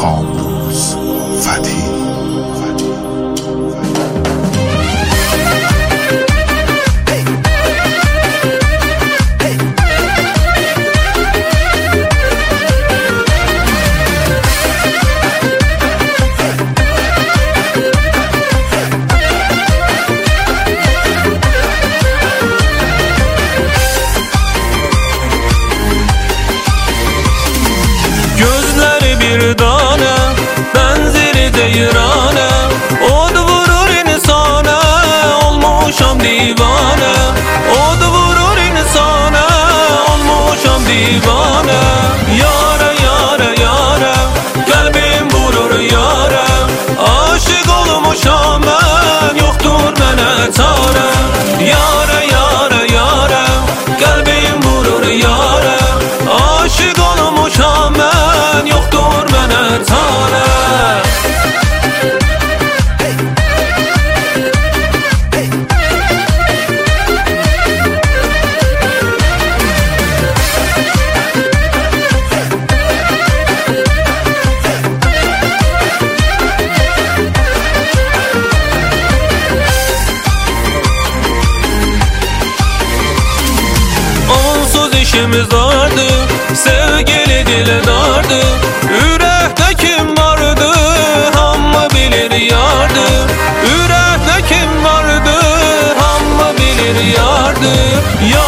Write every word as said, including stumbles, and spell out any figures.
کامروز فتحی. Gözleri bir tane, benzeri deyrane, od vurur insana, olmuşam divane. Od vurur insana, olmuşam divane. Yare yare yare, kalbim vurur yare. Aşık olmuşam ben, yoktur bana çare. Yare yare yare, kalbim vurur yare. Aşık olmuşam ben, yoktur bana çare. Onsuz işimiz vardı, sevgili dildardı. Yürekte kim vardı, hamma bilir yardı. Yürekte kim vardı, hamma bilir yardı. Ya